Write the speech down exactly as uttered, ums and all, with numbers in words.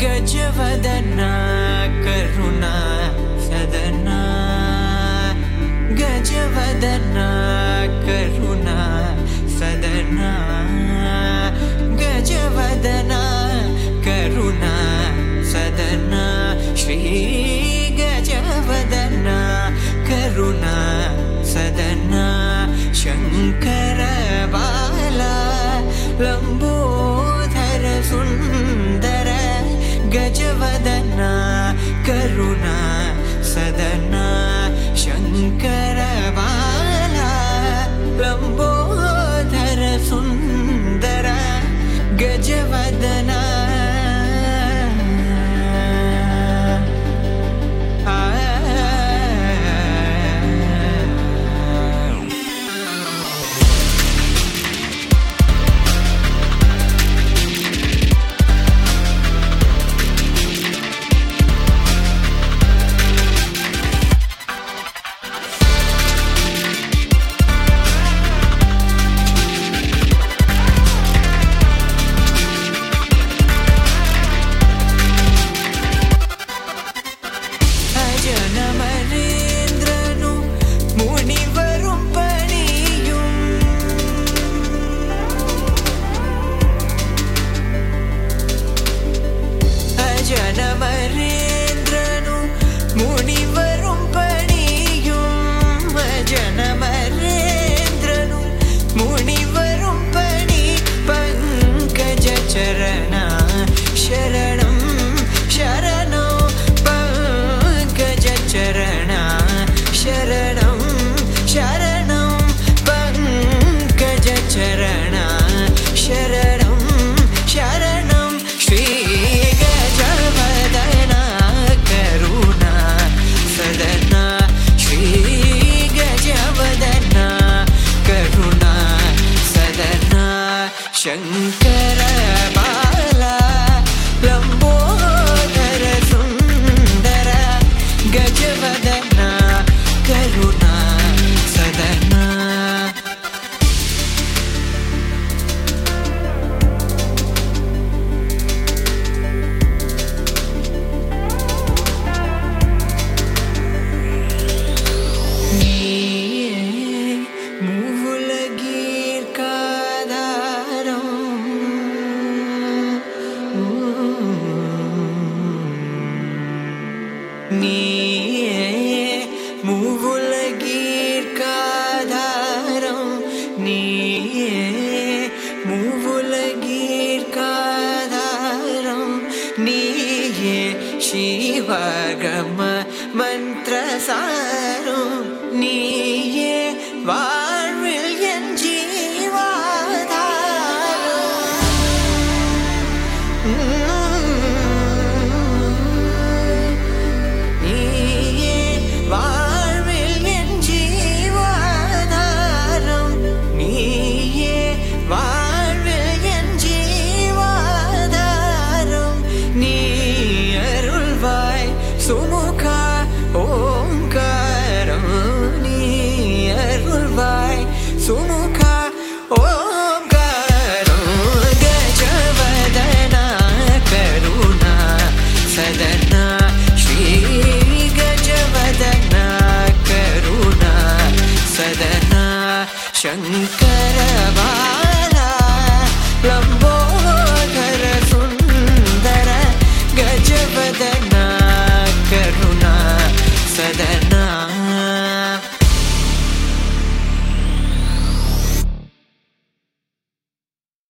गजवदना करुणा सदना गजवदना करुणा सदना गजवदना करुणा सदना श्री गजवदना करुणा सदना शंकर बाला लंबोदर सुंदर गजवदना करुणा सदना शंकर बाला लंबोदर सुंदर गजवदना जनमरेन्द्रनु मुनिवरुं पणियुं जनमरेन्द्रनु मुनिवरुं पणि पंकज चरणा शरणं शरणो पंकज चरणा शरणं शरणं पंकज चरणा शरणं शरणं श्री शंकर बाला लंबोदर सुंदर गजवदना करुणा सदना நீயே மூவுலகீர்க்காதாரம் நீயே மூவுலகீர்க்காதாரம் நீயே சிவகம மந்திரசாரம் நீயே வாழ்வில் என் ஜீவாதாரம் सुमुखा ओंकाരം நீ அருள்வாய் சுமுகா ஓங்காரம் கஜவதனா கருணா சதனா ஸ்ரீ கஜவதனா கருணா சதனா சங்கர